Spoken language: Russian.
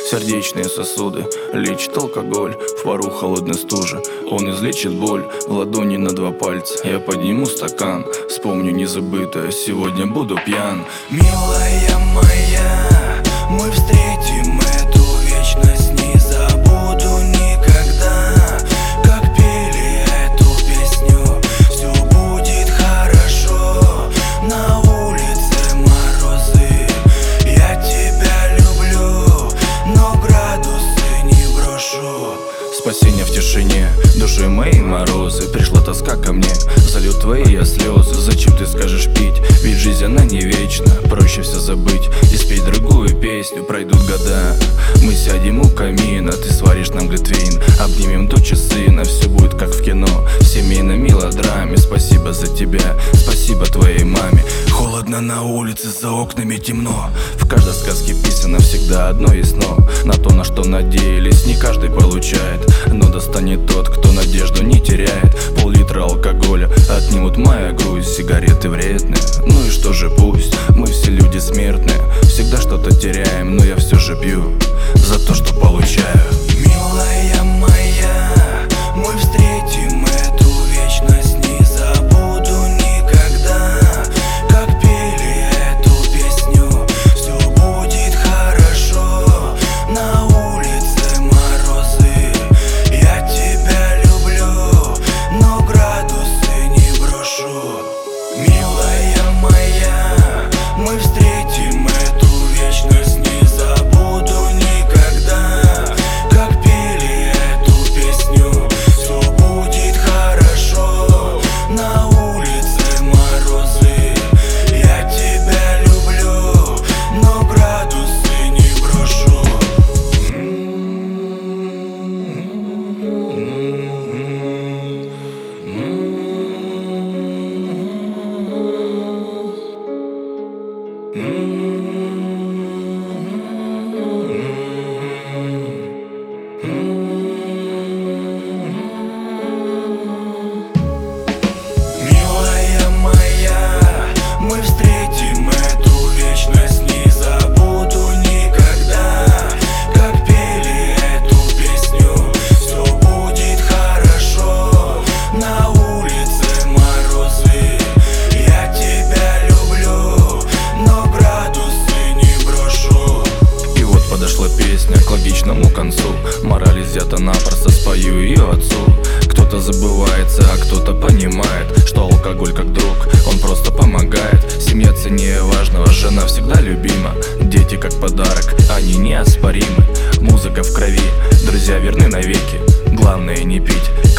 сердечные сосуды лечит алкоголь, в пару холодной стужи он излечит боль. В ладони на 2 пальца я подниму стакан, вспомню незабытое, сегодня буду пьян. Милая моя, мы встретим эту вечность, не забуду никогда, как пели эту песню. Все будет хорошо, на улице морозы, я тебя люблю, но градусы не брошу. Спасение в тишине, души моей морозы. Пришла тоска ко мне, зальют твои я слезы. Зачем ты скажешь пить, ведь жизнь она не вечна. Проще все забыть и спеть другую песню. Пройдут года, мы сядем у камина, ты сваришь нам глинтвейн, обнимем дочь и сына. Все будет как в кино, в семейной мелодраме. Спасибо за тебя, спасибо твоей маме. Холодно на улице, за окнами темно. В каждой сказке писано всегда одно есть но. На то, на что надеялись, не каждый получает, но достанет тот, кто надежду не теряет. Пол-литра алкоголя отнимут моя грусть, сигареты вредные, ну и что же пусть. Мы все люди смертные, всегда что-то теряем, но я все же пью за то, что получаю. Милая моя, мы встретим эту вечность, не забуду никогда, как пели эту песню. Все будет хорошо, на улице морозы, я тебя люблю, но градусы не брошу. Милая моя, мы встретим эту вечность, не забуду никогда, как пели эту песню. Все будет хорошо, на улице морозы, я тебя люблю, но градусы не брошу. Милая моя, мы встретим эту вечность, не забуду никогда, как пели эту песню. Все будет хорошо, на улице морозы, я тебя люблю, но градусы не брошу. И вот подошла песня к логичному концу. Мораль изъята напросто, спою ее отцу. Кто-то забывается, а кто-то понимает, что алкоголь как друг, он просто помогает. Семья ценнее важного, жена всегда любима, дети как подарок, они неоспоримы. Музыка в крови, друзья верны навеки, главное не пить.